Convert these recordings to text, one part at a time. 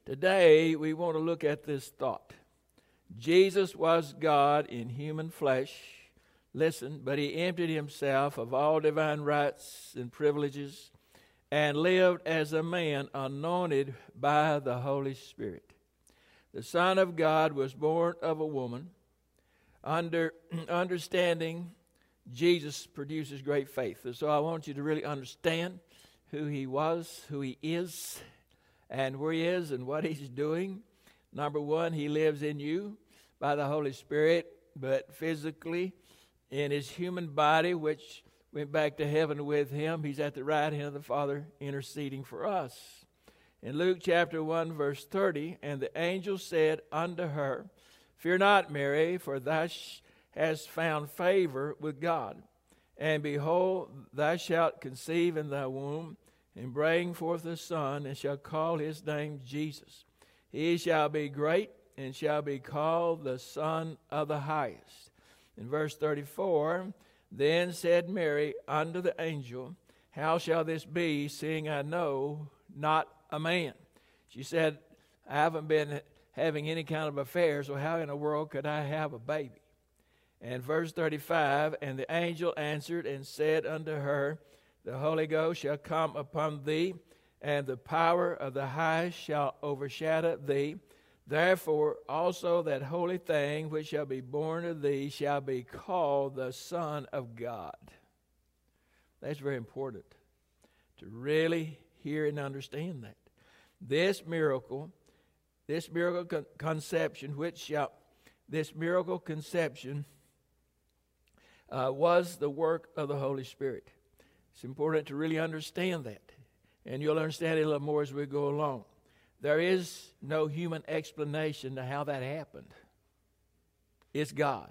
Today, we want to look at this thought. Jesus was God in human flesh. Listen, but he emptied himself of all divine rights and privileges and lived as a man anointed by the Holy Spirit. The Son of God was born of a woman. Understanding Jesus produces great faith. So I want you to really understand who he was, who he is, and where he is and what he's doing. Number one, he lives in you by the Holy Spirit, but physically in his human body, which went back to heaven with him. He's at the right hand of the Father interceding for us. In Luke chapter 1, verse 30, and the angel said unto her, Fear not, Mary, for thou hast found favor with God. And behold, thou shalt conceive in thy womb, and bring forth a son, and shall call his name Jesus. He shall be great, and shall be called the Son of the Highest. In verse 34, then said Mary unto the angel, How shall this be, seeing I know not a man? She said, I haven't been having any kind of affair, so how in the world could I have a baby? And verse 35, and the angel answered and said unto her, The Holy Ghost shall come upon thee, and the power of the highest shall overshadow thee. Therefore also that holy thing which shall be born of thee shall be called the Son of God. That's very important to really hear and understand that. This miracle conception was the work of the Holy Spirit. It's important to really understand that. And you'll understand it a little more as we go along. There is no human explanation to how that happened. It's God.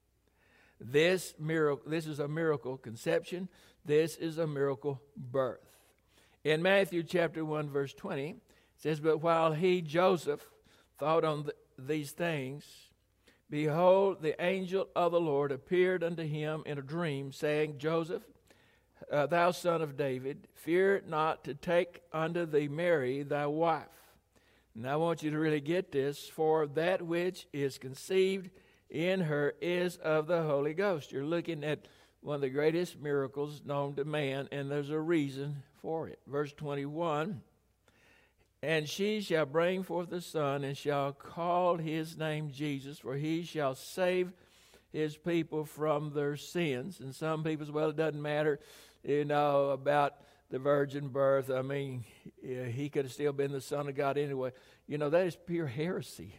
This is a miracle conception. This is a miracle birth. In Matthew chapter 1, verse 20, it says, But while he, Joseph, thought on these things, behold, the angel of the Lord appeared unto him in a dream, saying, Joseph, thou son of David, fear not to take unto thee Mary thy wife. And I want you to really get this, for that which is conceived in her is of the Holy Ghost. You're looking at one of the greatest miracles known to man, and there's a reason for it. Verse 21, And she shall bring forth a son, and shall call his name Jesus, for he shall save his people from their sins. And some people say, well, it doesn't matter, about the virgin birth. I mean, he could have still been the Son of God anyway. That is pure heresy.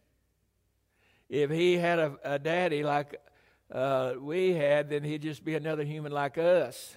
If he had a daddy like we had, then he'd just be another human like us.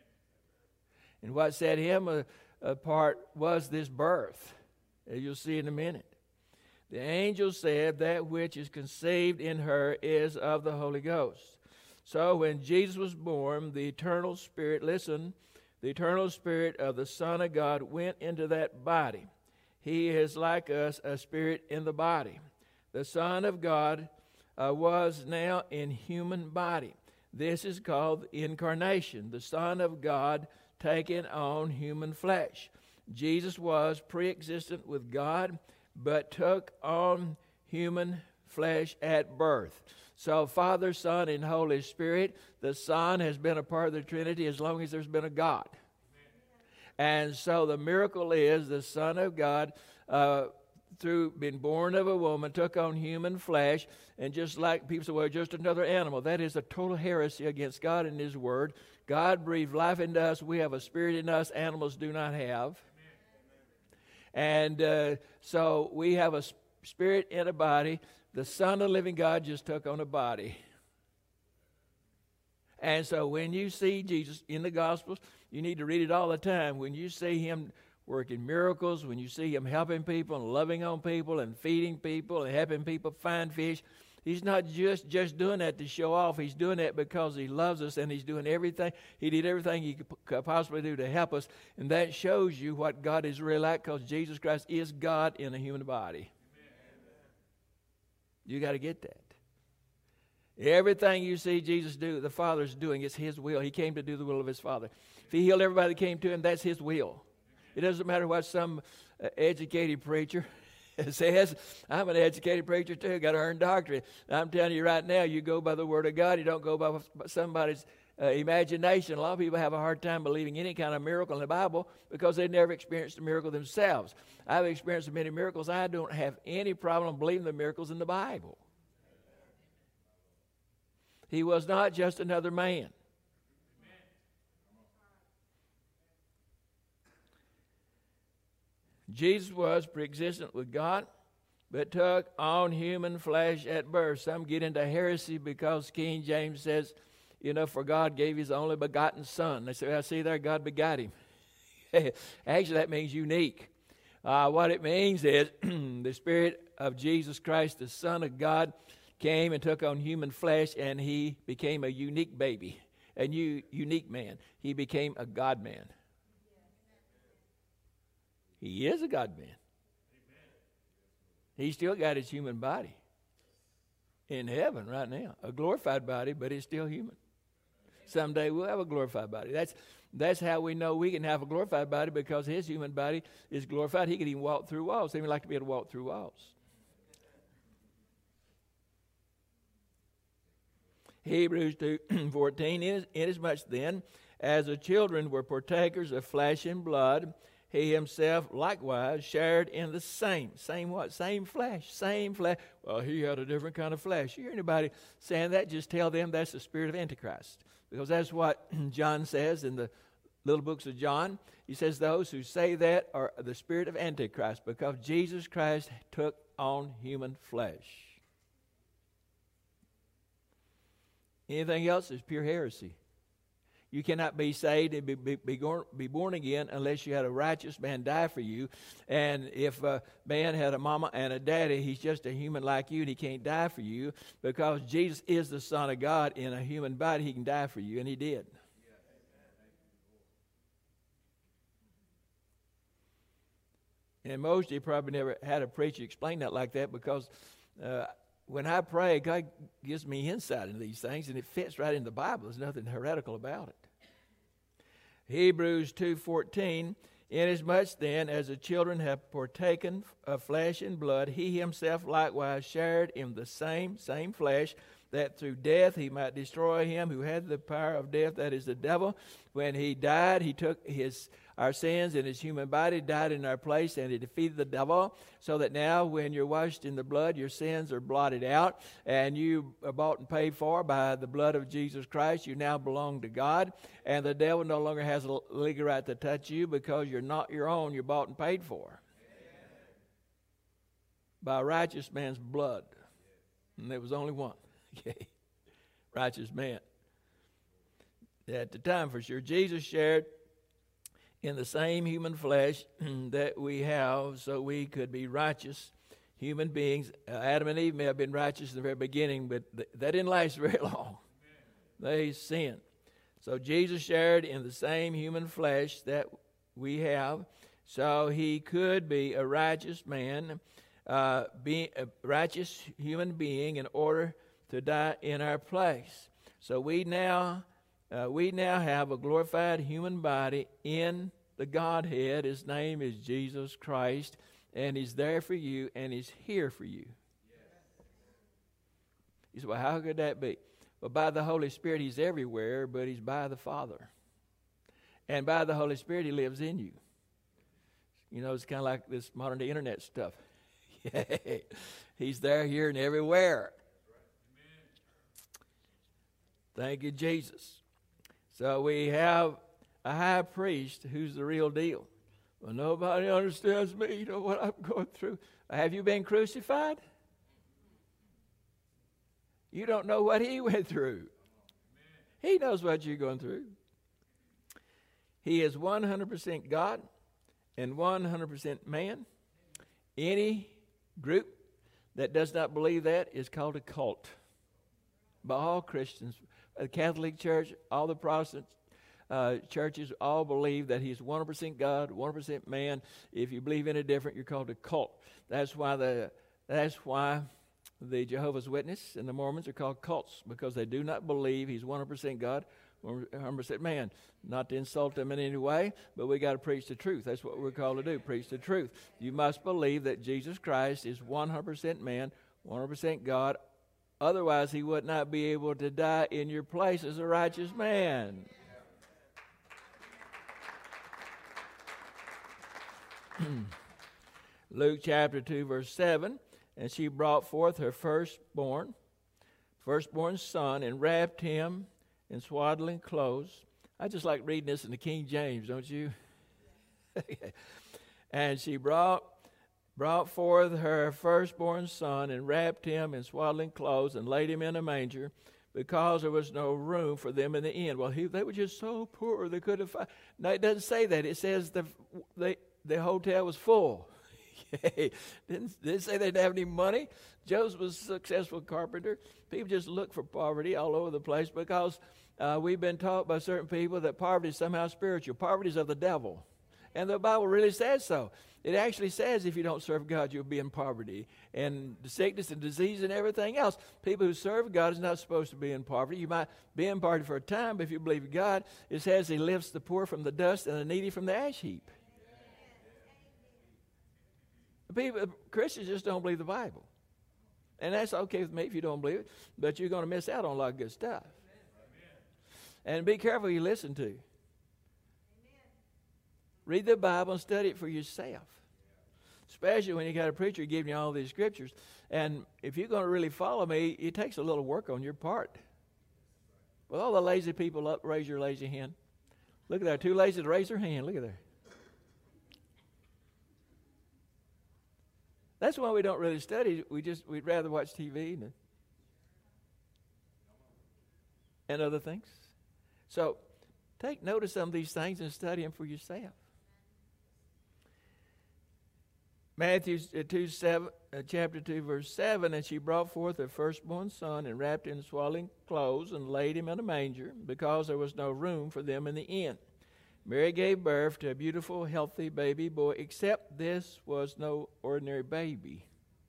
And what set him apart was this birth, as you'll see in a minute. The angel said, That which is conceived in her is of the Holy Ghost. So when Jesus was born, the eternal spirit, listen, the eternal spirit of the Son of God went into that body. He is like us, a spirit in the body. The Son of God was now in human body. This is called incarnation. The Son of God taking on human flesh. Jesus was pre-existent with God, but took on human flesh at birth. So Father, Son, and Holy Spirit, the Son has been a part of the Trinity as long as there's been a God. And so the miracle is the Son of God, through being born of a woman, took on human flesh. And just like people say, well, just another animal. That is a total heresy against God and His Word. God breathed life into us. We have a spirit in us animals do not have. And so we have a spirit in a body. The Son of the living God just took on a body. And so when you see Jesus in the Gospels, you need to read it all the time. When you see Him working miracles, when you see Him helping people and loving on people and feeding people and helping people find fish, He's not just doing that to show off. He's doing that because He loves us, and He's doing everything. He did everything He could possibly do to help us. And that shows you what God is really like, because Jesus Christ is God in a human body. You got to get that. Everything you see Jesus do, the Father's doing, it's His will. He came to do the will of His Father. If He healed everybody that came to Him, that's His will. It doesn't matter what some educated preacher says, I'm an educated preacher too, got to earn doctorate. I'm telling you right now, you go by the Word of God. You don't go by somebody's imagination. A lot of people have a hard time believing any kind of miracle in the Bible because they've never experienced a miracle themselves. I've experienced many miracles. I don't have any problem believing the miracles in the Bible. He was not just another man. Jesus was pre-existent with God, but took on human flesh at birth. Some get into heresy because King James says, for God gave his only begotten Son. They say, see there, God begot him. Actually, that means unique. What it means is the Spirit of Jesus Christ, the Son of God, came and took on human flesh, and he became a unique baby, a unique man. He became a God-man. He is a God-man. He's still got his human body in heaven right now. A glorified body, but it's still human. Someday we'll have a glorified body. That's how we know we can have a glorified body, because his human body is glorified. He can even walk through walls. He would like to be able to walk through walls. Hebrews 2:14, inasmuch then as the children were partakers of flesh and blood, he himself likewise shared in the same what? Same flesh. Well, he had a different kind of flesh. You hear anybody saying that, just tell them that's the spirit of Antichrist. Because that's what John says in the little books of John. He says those who say that are the spirit of Antichrist, because Jesus Christ took on human flesh. Anything else is pure heresy. You cannot be saved and be born again unless you had a righteous man die for you. And if a man had a mama and a daddy, he's just a human like you, and he can't die for you, because Jesus is the Son of God in a human body. He can die for you, and he did. And most of you probably never had a preacher explain that like that, because when I pray, God gives me insight into these things, and it fits right in the Bible. There's nothing heretical about it. Hebrews 2:14, inasmuch then as the children have partaken of flesh and blood, he himself likewise shared in the same flesh, that through death he might destroy him who had the power of death, that is the devil. When he died, he took our sins in his human body, died in our place, and he defeated the devil, so that now when you're washed in the blood, your sins are blotted out, and you are bought and paid for by the blood of Jesus Christ. You now belong to God, and the devil no longer has a legal right to touch you, because you're not your own. You're bought and paid for by a righteous man's blood. And there was only one. Okay. Righteous man. At the time, for sure, Jesus shared in the same human flesh that we have, so we could be righteous human beings. Adam and Eve may have been righteous in the very beginning, but that didn't last very long. They sinned. So Jesus shared in the same human flesh that we have, so he could be a righteous man, be a righteous human being, in order to die in our place. So we now have a glorified human body in the Godhead. His name is Jesus Christ, and he's there for you, and he's here for you. You say, well, how could that be? Well, by the Holy Spirit, he's everywhere, but he's by the Father. And by the Holy Spirit, he lives in you. You know, it's kind of like this modern-day internet stuff. He's there, here, and everywhere. Thank you, Jesus. So we have a high priest who's the real deal. Well, nobody understands me. You know what I'm going through. Have you been crucified? You don't know what he went through. He knows what you're going through. He is 100% God and 100% man. Any group that does not believe that is called a cult. By all Christians, the Catholic Church, all the Protestant churches all believe that he's 100% God, 100% man. If you believe any different, you're called a cult. That's why the Jehovah's Witnesses and the Mormons are called cults, because they do not believe he's 100% God, 100% man. Not to insult them in any way, but we got to preach the truth. That's what we're called to do, preach the truth. You must believe that Jesus Christ is 100% man, 100% God. Otherwise, he would not be able to die in your place as a righteous man. Luke chapter 2, verse 7, and she brought forth her firstborn son, and wrapped him in swaddling clothes. I just like reading this in the King James, don't you? And she brought forth her firstborn son, and wrapped him in swaddling clothes, and laid him in a manger, because there was no room for them in the inn. Well, they were just so poor they couldn't find. No, it doesn't say that. It says the hotel was full. Didn't say they didn't have any money. Joseph was a successful carpenter. People just look for poverty all over the place because we've been taught by certain people that poverty is somehow spiritual. Poverty is of the devil. And the Bible really says so. It actually says if you don't serve God, you'll be in poverty. And the sickness and disease and everything else. People who serve God is not supposed to be in poverty. You might be in poverty for a time, but if you believe God, it says he lifts the poor from the dust and the needy from the ash heap. Christians just don't believe the Bible. And that's okay with me if you don't believe it, but you're going to miss out on a lot of good stuff. And be careful who you listen to. Read the Bible and study it for yourself. Especially when you got a preacher giving you all these scriptures. And if you're going to really follow me, it takes a little work on your part. With all the lazy people up, raise your lazy hand. Look at there, too lazy to raise their hand. Look at there. That's why we don't really study. We'd rather watch TV and other things. So take note of some of these things and study them for yourself. Matthew chapter 2, verse 7, and she brought forth her firstborn son, and wrapped him in swaddling clothes, and laid him in a manger, because there was no room for them in the inn. Mary gave birth to a beautiful, healthy baby boy, except this was no ordinary baby.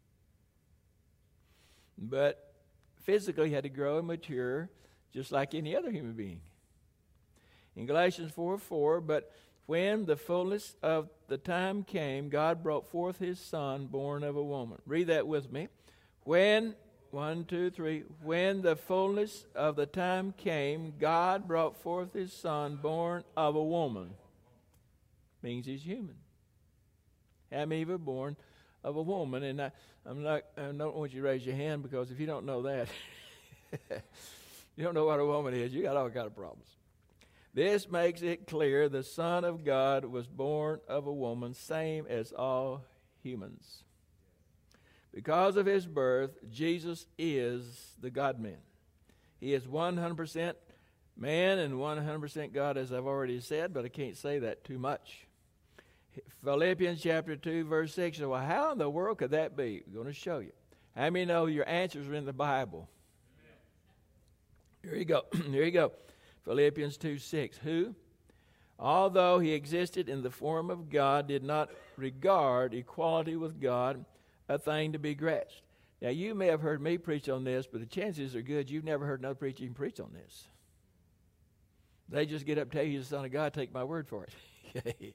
But physically he had to grow and mature just like any other human being. In Galatians 4:4, but when the fullness of the time came, God brought forth his son, born of a woman. Read that with me. When the fullness of the time came, God brought forth his son, born of a woman. Means he's human. Adam and Eve were born of a woman. And I don't want you to raise your hand, because if you don't know that, you don't know what a woman is, you got all kind of problems. This makes it clear the Son of God was born of a woman, same as all humans. Because of his birth, Jesus is the God-man. He is 100% man and 100% God, as I've already said, but I can't say that too much. Philippians chapter 2, verse 6. So, well, how in the world could that be? I'm going to show you. How many know your answers are in the Bible? Here you go. Here you go. Philippians 2, 6. Who, although he existed in the form of God, did not regard equality with God a thing to be grasped. Now, you may have heard me preach on this, but the chances are good you've never heard another preacher even preach on this. They just get up and tell you, the Son of God, take my word for it.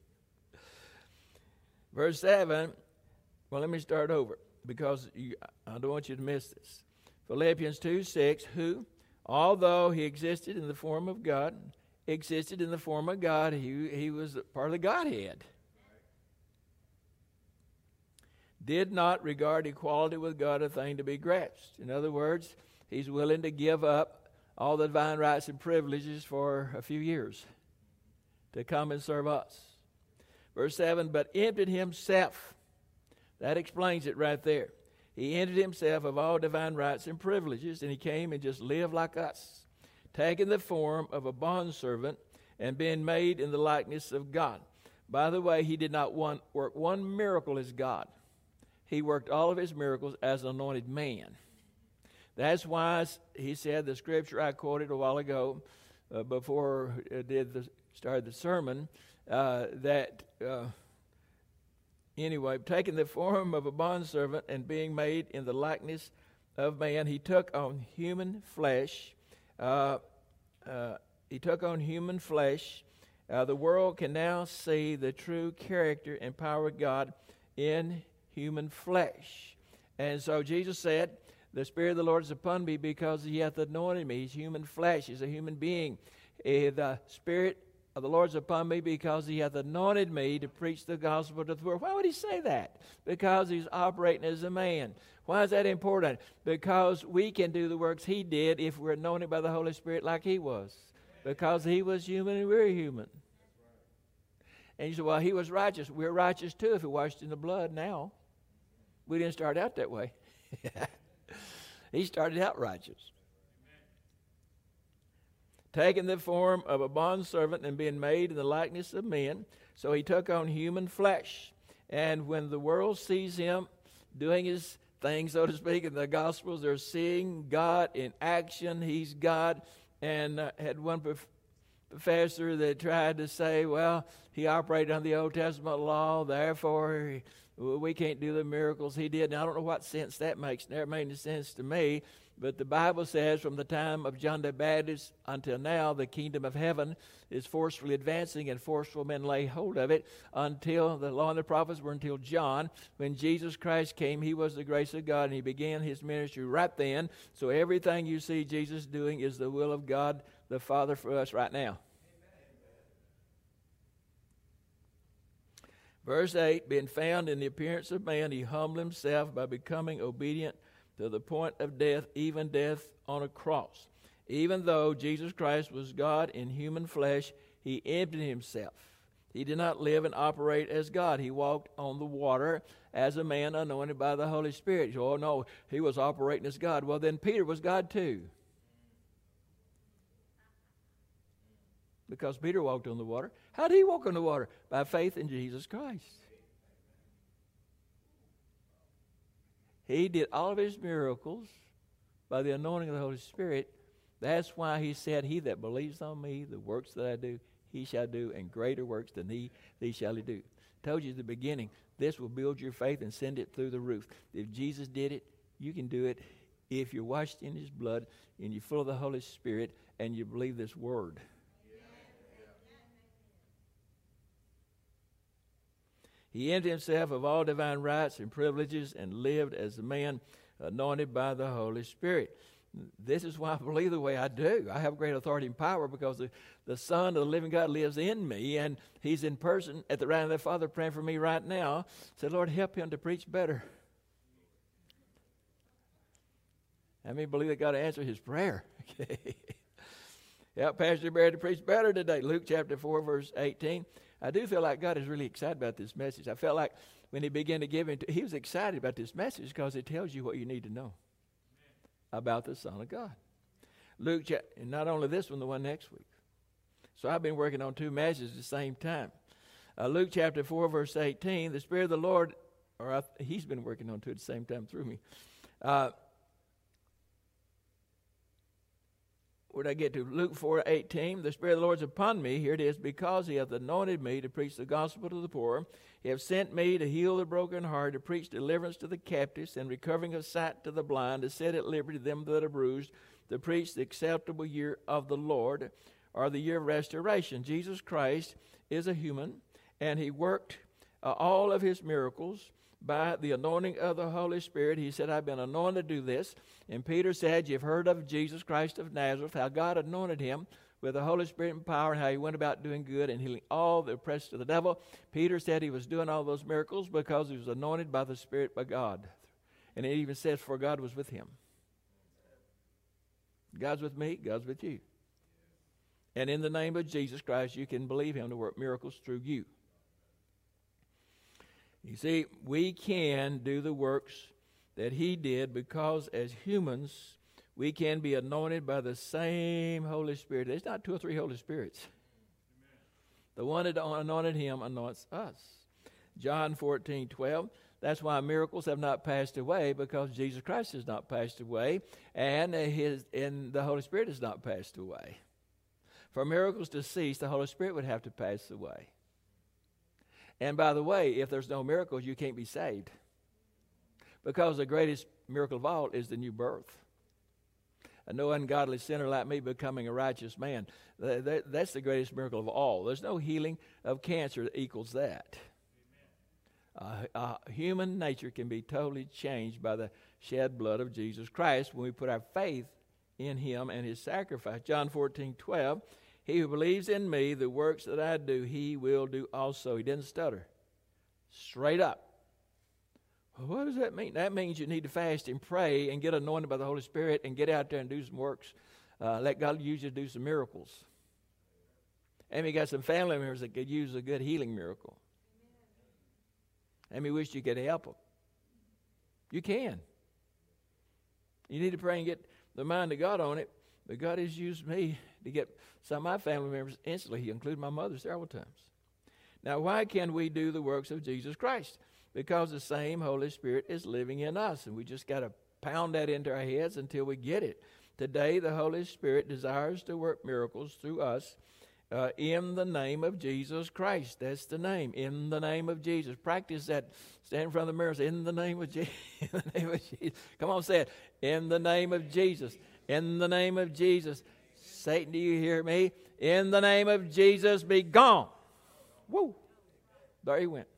Verse 7, well, let me start over, because I don't want you to miss this. Philippians 2, 6, who, although he existed in the form of God, he was part of the Godhead. Did not regard equality with God a thing to be grasped. In other words, he's willing to give up all the divine rights and privileges for a few years to come and serve us. Verse 7, but emptied himself. That explains it right there. He emptied himself of all divine rights and privileges, and he came and just lived like us, taking the form of a bondservant and being made in the likeness of God. By the way, he did not work one miracle as God. He worked all of his miracles as an anointed man. That's why he said the scripture I quoted a while ago before I started the sermon, anyway, taking the form of a bondservant and being made in the likeness of man, he took on human flesh. He took on human flesh. The world can now see the true character and power of God in human flesh. And so Jesus said, the Spirit of the Lord is upon me because he hath anointed me. He's human flesh. He's a human being. The Spirit of the Lord is upon me because he hath anointed me to preach the gospel to the poor. Why would he say that? Because he's operating as a man. Why is that important? Because we can do the works he did if we're anointed by the Holy Spirit like he was. Because he was human and we're human. And you say, well, he was righteous. We're righteous too if we're washed in the blood now. We didn't start out that way. He started out righteous. Taking the form of a bondservant and being made in the likeness of men. So he took on human flesh. And when the world sees him doing his thing, so to speak, in the Gospels, they're seeing God in action. He's God. And had one professor that tried to say, well, he operated on the Old Testament law, therefore we can't do the miracles he did. Now, I don't know what sense that makes. It never made any sense to me. But the Bible says from the time of John the Baptist until now, the kingdom of heaven is forcefully advancing and forceful men lay hold of it until the law and the prophets were until John. When Jesus Christ came, he was the grace of God, and he began his ministry right then. So everything you see Jesus doing is the will of God the Father for us right now. Verse 8, being found in the appearance of man, he humbled himself by becoming obedient to the point of death, even death on a cross. Even though Jesus Christ was God in human flesh, he emptied himself. He did not live and operate as God. He walked on the water as a man anointed by the Holy Spirit. Oh, no, he was operating as God. Well, then Peter was God too. Because Peter walked on the water. How did he walk on the water? By faith in Jesus Christ. He did all of his miracles by the anointing of the Holy Spirit. That's why he said, he that believes on me, the works that I do, he shall do, and greater works than these shall he do. I told you at the beginning, this will build your faith and send it through the roof. If Jesus did it, you can do it if you're washed in his blood and you're full of the Holy Spirit and you believe this word. He emptied himself of all divine rights and privileges and lived as a man anointed by the Holy Spirit. This is why I believe the way I do. I have great authority and power because the Son of the living God lives in me, and he's in person at the right hand of the Father praying for me right now. Say, Lord, help him to preach better. How many believe that God answered his prayer? Help Pastor Barry to preach better today. Luke chapter 4, verse 18. I do feel like God is really excited about this message. I felt like when he began to give it, he was excited about this message because it tells you what you need to know about the Son of God. Luke, and not only this one, the one next week. So I've been working on two messages at the same time. Luke chapter 4, verse 18, the Spirit of the Lord, he's been working on two at the same time through me. Where did I get to? Luke 4:18. The Spirit of the Lord is upon me. Here it is. Because he hath anointed me to preach the gospel to the poor. He hath sent me to heal the brokenhearted, to preach deliverance to the captives, and recovering of sight to the blind, to set at liberty them that are bruised, to preach the acceptable year of the Lord, or the year of restoration. Jesus Christ is a human, and he worked all of his miracles by the anointing of the Holy Spirit. He said, I've been anointed to do this. And Peter said, you've heard of Jesus Christ of Nazareth, how God anointed him with the Holy Spirit and power, and how he went about doing good and healing all the oppressed of the devil. Peter said he was doing all those miracles because he was anointed by the Spirit by God. And it even says, for God was with him. God's with me, God's with you. And in the name of Jesus Christ, you can believe him to work miracles through you. You see, we can do the works that he did because as humans, we can be anointed by the same Holy Spirit. There's not two or three Holy Spirits. Amen. The one that anointed him anoints us. John 14:12. That's why miracles have not passed away, because Jesus Christ has not passed away, and the Holy Spirit has not passed away. For miracles to cease, the Holy Spirit would have to pass away. And by the way, if there's no miracles, you can't be saved. Because the greatest miracle of all is the new birth. no ungodly sinner like me becoming a righteous man. That's the greatest miracle of all. There's no healing of cancer that equals that. Human nature can be totally changed by the shed blood of Jesus Christ when we put our faith in him and his sacrifice. John 14:12, he who believes in me, the works that I do, he will do also. He didn't stutter. Straight up. Well, what does that mean? That means you need to fast and pray and get anointed by the Holy Spirit and get out there and do some works. Let God use you to do some miracles. And we got some family members that could use a good healing miracle. And we wish you could help them. You can. You need to pray and get the mind of God on it. But God has used me to get some of my family members instantly. He included my mother several times. Now, why can we do the works of Jesus Christ? Because the same Holy Spirit is living in us. And we just got to pound that into our heads until we get it. Today, the Holy Spirit desires to work miracles through us in the name of Jesus Christ. That's the name. In the name of Jesus. Practice that. Stand in front of the mirror and say, in the name of Jesus. In the name of Jesus. Come on, say it. In the name of Jesus. In the name of Jesus. Satan, do you hear me? In the name of Jesus, be gone. Woo. There he went.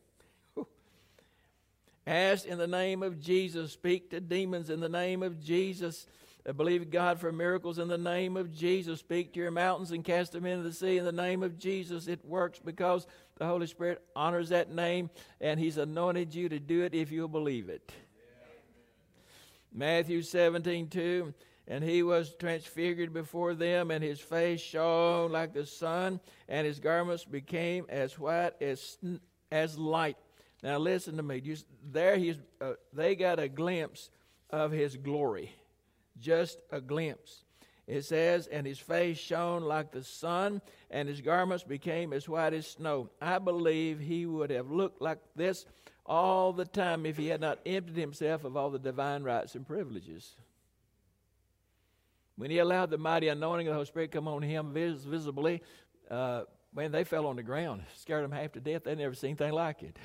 Ask in the name of Jesus. Speak to demons in the name of Jesus. Believe God for miracles in the name of Jesus. Speak to your mountains and cast them into the sea in the name of Jesus. It works because the Holy Spirit honors that name, and he's anointed you to do it if you'll believe it. Matthew 17:2, and he was transfigured before them, and his face shone like the sun, and his garments became as white as light. Now listen to me. They got a glimpse of his glory. Just a glimpse. It says, and his face shone like the sun, and his garments became as white as snow. I believe he would have looked like this all the time if he had not emptied himself of all the divine rights and privileges. When he allowed the mighty anointing of the Holy Spirit come on him visibly, man, they fell on the ground. Scared them half to death. They'd never seen anything like it.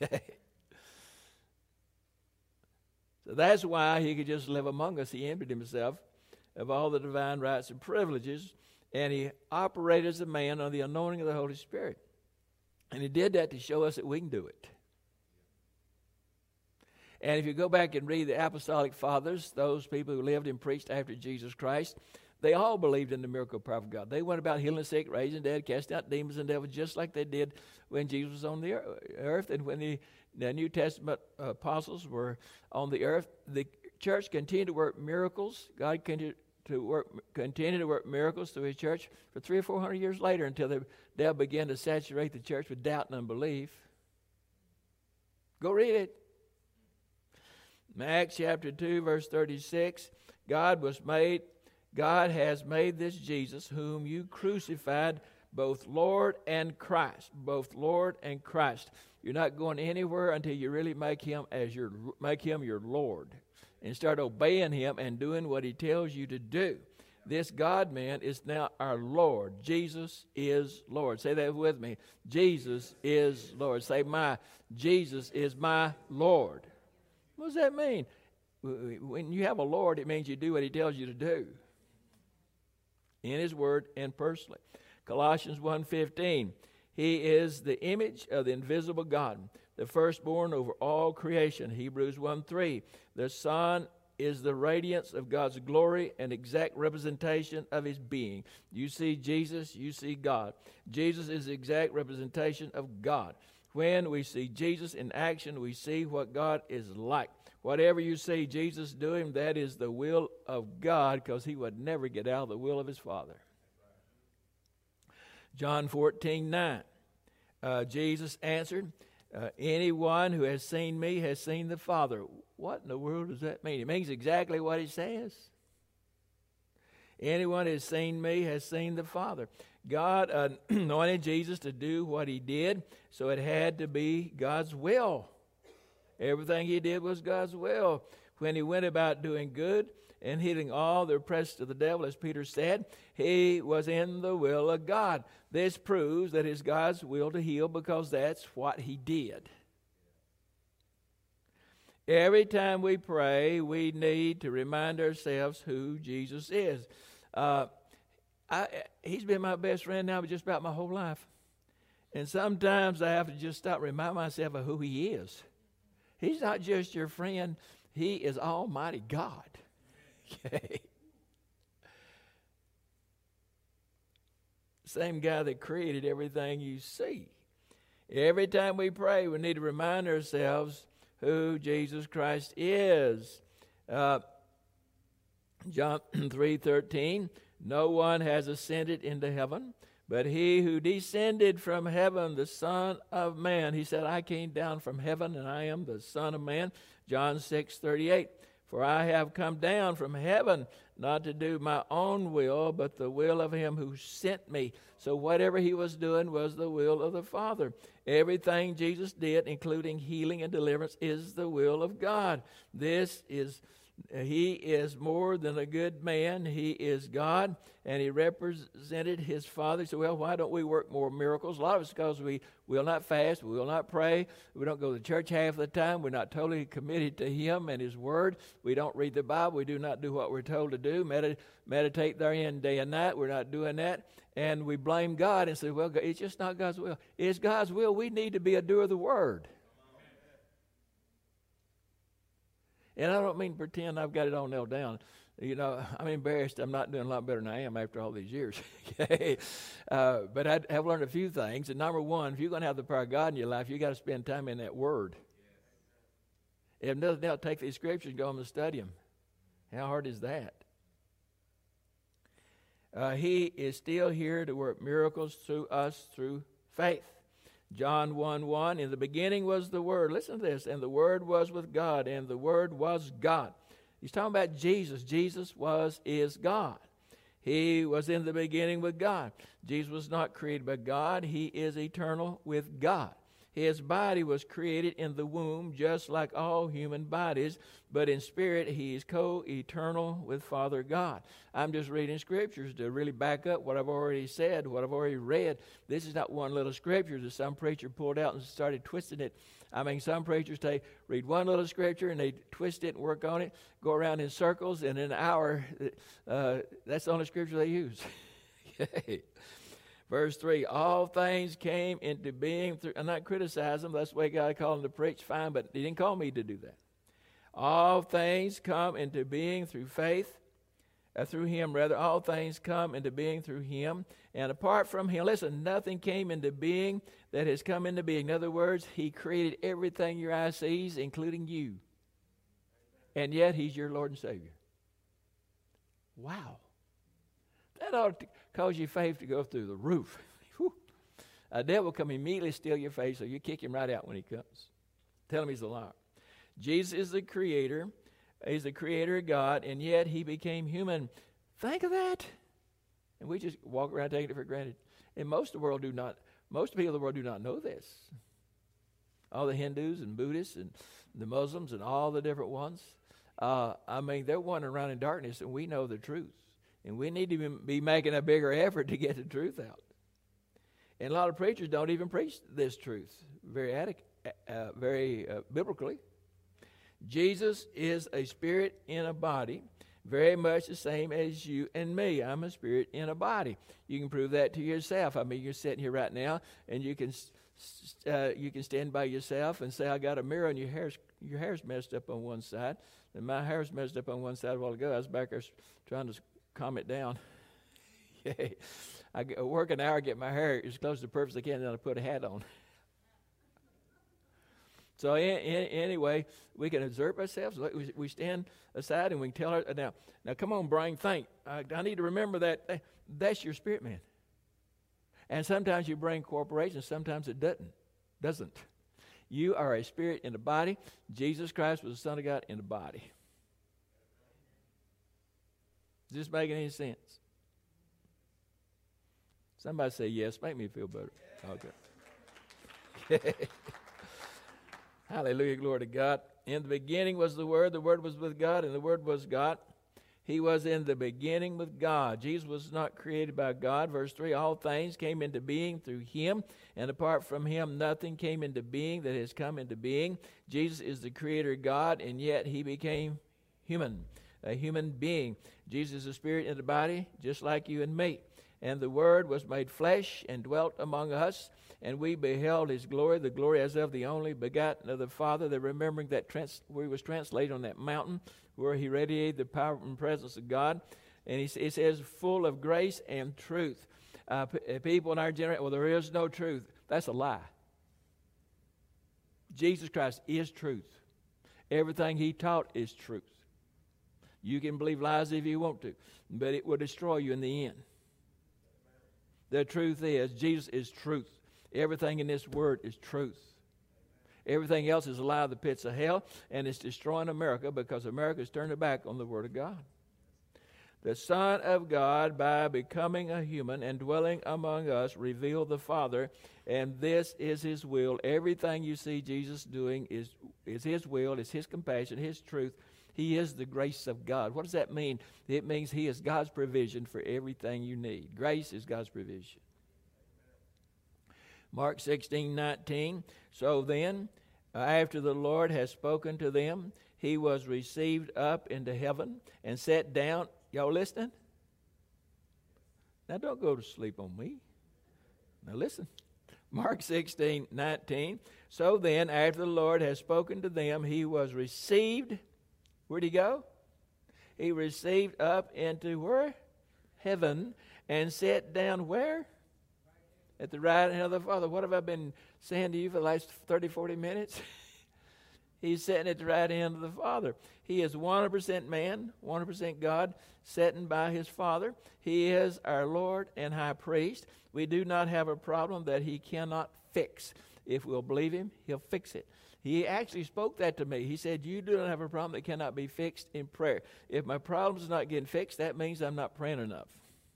So that's why he could just live among us. He emptied himself of all the divine rights and privileges, and he operated as a man under the anointing of the Holy Spirit. And he did that to show us that we can do it. And if you go back and read the apostolic fathers, those people who lived and preached after Jesus Christ, they all believed in the miracle power of God. They went about healing the sick, raising the dead, casting out demons and devils, just like they did when Jesus was on the earth. And when the New Testament apostles were on the earth, the church continued to work miracles. God continued to work miracles through his church for 300 or 400 years later until the devil began to saturate the church with doubt and unbelief. Go read it. Acts chapter 2, verse 36, God has made this Jesus, whom you crucified, both Lord and Christ. Both Lord and Christ. You're not going anywhere until you really make him your Lord and start obeying him and doing what he tells you to do. This God-man is now our Lord. Jesus is Lord. Say that with me. Jesus is Lord. Say, Jesus is my Lord. What does that mean? When you have a Lord, it means you do what he tells you to do. In his word and personally. Colossians 1:15, he is the image of the invisible God, the firstborn over all creation. Hebrews 1:3, the Son is the radiance of God's glory and exact representation of his being. You see Jesus, you see God. Jesus is the exact representation of God. When we see Jesus in action, we see what God is like. Whatever you see Jesus doing, that is the will of God, because he would never get out of the will of his Father. John 14:9, Jesus answered, anyone who has seen me has seen the Father. What in the world does that mean? It means exactly what it says. Anyone who has seen me has seen the Father. God anointed Jesus to do what he did, so it had to be God's will. Everything he did was God's will. When he went about doing good and healing all the oppressed of the devil, as Peter said, he was in the will of God. This proves that it's God's will to heal, because that's what he did. Every time we pray, we need to remind ourselves who Jesus is. He's been my best friend now just about my whole life. And sometimes I have to just stop and remind myself of who he is. He's not just your friend. He is Almighty God. Okay. Same guy that created everything you see. Every time we pray, we need to remind ourselves who Jesus Christ is. John 3:13, no one has ascended into heaven, but he who descended from heaven, the Son of Man. He said, I came down from heaven, and I am the Son of Man. John 6:38, for I have come down from heaven, not to do my own will, but the will of him who sent me. So whatever he was doing was the will of the Father. Everything Jesus did, including healing and deliverance, is the will of God. He is more than a good man. He is God, and he represented his Father. So, well, why don't we work more miracles? A lot of it's because we will not fast, we will not pray, we don't go to church half the time, we're not totally committed to him and his word, we don't read the Bible, we do not do what we're told to do, meditate therein day and night, we're not doing that, and we blame God and say, well, it's just not God's will. It's God's will. We need to be a doer of the word. And I don't mean to pretend I've got it all nailed down. You know, I'm embarrassed. I'm not doing a lot better than I am after all these years. Okay, but I have learned a few things. And number one, if you're going to have the power of God in your life, you got to spend time in that Word. If nothing else, take these scriptures and go home and study them. How hard is that? He is still here to work miracles through us through faith. John 1:1, in the beginning was the Word. Listen to this. And the Word was with God, and the Word was God. He's talking about Jesus. Jesus is God. He was in the beginning with God. Jesus was not created by God. He is eternal with God. His body was created in the womb just like all human bodies, but in spirit he is co-eternal with Father God. I'm just reading scriptures to really back up what I've already said, what I've already read. This is not one little scripture that some preacher pulled out and started twisting it. I mean, some preachers read one little scripture and they twist it and work on it, go around in circles, and in an hour, that's the only scripture they use. Verse 3, all things came into being through, I'm not criticizing them, that's the way God called them to preach, fine, but he didn't call me to do that. All things come into being through faith, through him rather, all things come into being through him, and apart from him, listen, nothing came into being that has come into being. In other words, he created everything your eye sees, including you. And yet, he's your Lord and Savior. Wow. That ought to cause your faith to go through the roof. A devil will come immediately steal your faith, so you kick him right out when he comes. Tell him he's a liar. Jesus is the creator. He's the creator of God, and yet he became human. Think of that. And we just walk around taking it for granted. And most people of the world do not know this. All the Hindus and Buddhists and the Muslims and all the different ones. They're wandering around in darkness, and we know the truth. And we need to be making a bigger effort to get the truth out. And a lot of preachers don't even preach this truth very biblically. Jesus is a spirit in a body, very much the same as you and me. I'm a spirit in a body. You can prove that to yourself. I mean, you're sitting here right now, and you can stand by yourself and say, I got a mirror, and your hair's messed up on one side. And my hair's messed up on one side a while ago. I was back there trying to calm it down. I work an hour, get my hair as close to perfect as I can, then I put a hat on. So anyway, we can observe ourselves. We stand aside and we can tell her, now come on, Brian, think. I need to remember that that's your spirit man. And sometimes you bring cooperation, sometimes it doesn't. You are a spirit in the body. Jesus Christ was the Son of God in the body. Is this making any sense? Somebody say yes. Make me feel better. Okay. Hallelujah, glory to God. In the beginning was the Word was with God, and the Word was God. He was in the beginning with God. Jesus was not created by God. Verse 3, all things came into being through him, and apart from him nothing came into being that has come into being. Jesus is the creator God, and yet he became human, a human being. Jesus is a spirit in the body, just like you and me. And the Word was made flesh and dwelt among us, and we beheld his glory, the glory as of the only begotten of the Father. They're remembering that where he was translated on that mountain, where he radiated the power and presence of God. And it says, full of grace and truth. People in our generation, well, there is no truth. That's a lie. Jesus Christ is truth. Everything he taught is truth. You can believe lies if you want to, but it will destroy you in the end. The truth is, Jesus is truth. Everything in this word is truth. Everything else is a lie of the pits of hell, and it's destroying America because America has turned her back on the Word of God. The Son of God, by becoming a human and dwelling among us, revealed the Father, and this is his will. Everything you see Jesus doing is his will, is his compassion, his truth. He is the grace of God. What does that mean? It means he is God's provision for everything you need. Grace is God's provision. Mark 16:19. So then, after the Lord has spoken to them, he was received up into heaven and sat down. Y'all listening? Now don't go to sleep on me. Now listen. Mark 16:19. So then, after the Lord has spoken to them, he was received. Where'd he go? He received up into where? Heaven, and sat down where? At the right hand of the Father. What have I been saying to you for the last 30, 40 minutes? He's sitting at the right hand of the Father. He is 100% man, 100% God, sitting by his Father. He is our Lord and high priest. We do not have a problem that he cannot fix. If we'll believe him, he'll fix it. He actually spoke that to me. He said, you do not have a problem that cannot be fixed in prayer. If my problem's not getting fixed, that means I'm not praying enough.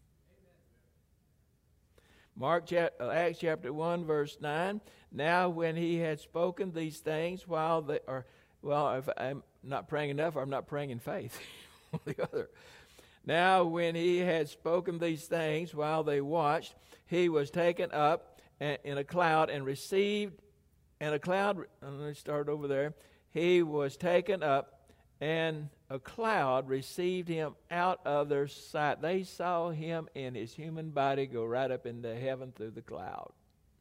Acts chapter 1, verse 9. Now when he had spoken these things if I'm not praying enough, or I'm not praying in faith. The other. Now when he had spoken these things while they watched, he was taken up in a cloud and received, and a cloud, let me start over there. He was taken up, and a cloud received him out of their sight. They saw him in his human body go right up into heaven through the cloud.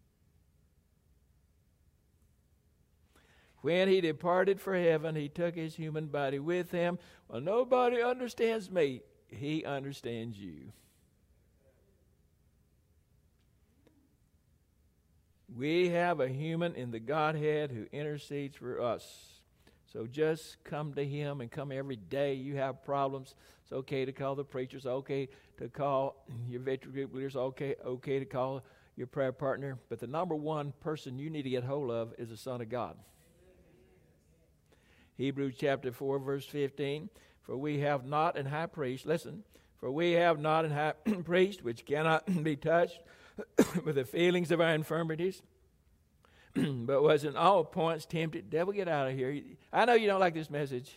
When he departed for heaven, he took his human body with him. Well, nobody understands me. He understands you. We have a human in the Godhead who intercedes for us. So just come to him, and come every day. You have problems. It's okay to call the preachers. Okay to call your victory group leaders. Okay to call your prayer partner. But the number one person you need to get hold of is the Son of God. Hebrews chapter 4, verse 15. For we have not an high priest. Listen. For we have not an high priest which cannot be touched with the feelings of our infirmities, but was in all points tempted. Devil, get out of here. I know you don't like this message.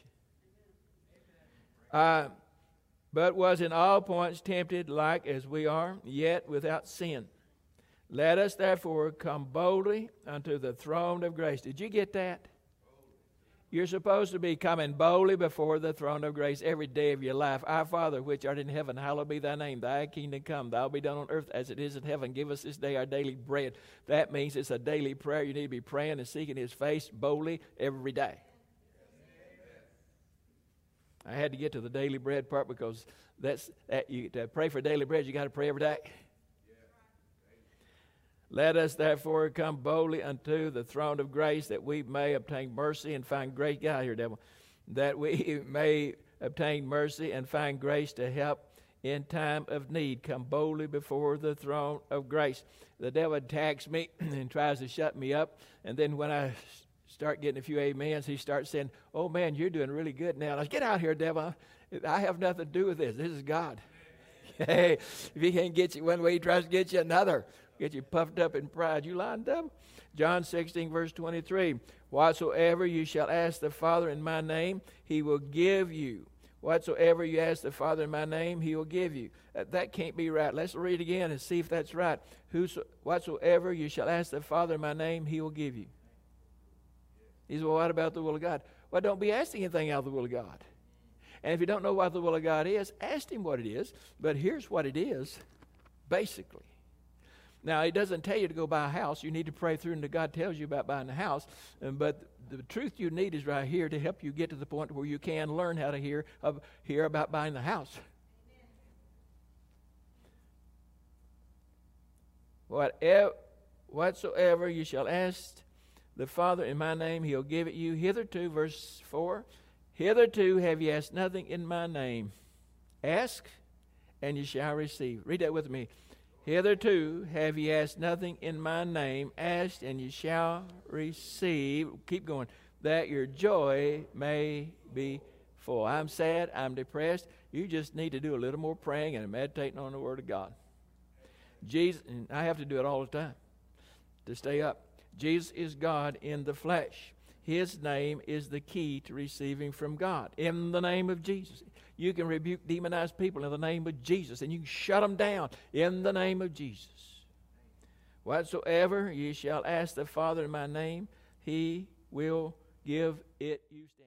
But was in all points tempted like as we are, yet without sin. Let us therefore come boldly unto the throne of grace. Did you get that? You're supposed to be coming boldly before the throne of grace every day of your life. Our Father, which art in heaven, hallowed be thy name. Thy kingdom come. Thy will be done on earth as it is in heaven. Give us this day our daily bread. That means it's a daily prayer. You need to be praying and seeking his face boldly every day. I had to get to the daily bread part because to pray for daily bread, you got to pray every day. Let us therefore come boldly unto the throne of grace, that we may obtain mercy and find grace. Get out of here, devil. That we may obtain mercy and find grace to help in time of need. Come boldly before the throne of grace. The devil attacks me and tries to shut me up. And then when I start getting a few amens, he starts saying, oh man, you're doing really good now. I get out here, devil. I have nothing to do with this. This is God. Hey, if he can't get you one way, he tries to get you another. Get you puffed up in pride. You lying devil. John 16, verse 23. Whatsoever you shall ask the Father in my name, he will give you. Whatsoever you ask the Father in my name, he will give you. That can't be right. Let's read again and see if that's right. Whatsoever you shall ask the Father in my name, he will give you. He says, well, what about the will of God? Well, don't be asking anything out of the will of God. And if you don't know what the will of God is, ask him what it is. But here's what it is, basically. Now, it doesn't tell you to go buy a house. You need to pray through, and God tells you about buying a house. But the truth you need is right here to help you get to the point where you can learn how to hear about buying the house. Whatsoever you shall ask the Father in my name, he'll give it you. Hitherto, verse 4, hitherto have ye asked nothing in my name. Ask, and you shall receive. Read that with me. Hitherto have ye asked nothing in my name. Ask, and you shall receive. Keep going. That your joy may be full. I'm sad. I'm depressed. You just need to do a little more praying and meditating on the Word of God. Jesus, and I have to do it all the time to stay up. Jesus is God in the flesh. His name is the key to receiving from God. In the name of Jesus. You can rebuke demonized people in the name of Jesus, and you can shut them down in the name of Jesus. Whatsoever ye shall ask the Father in my name, he will give it you.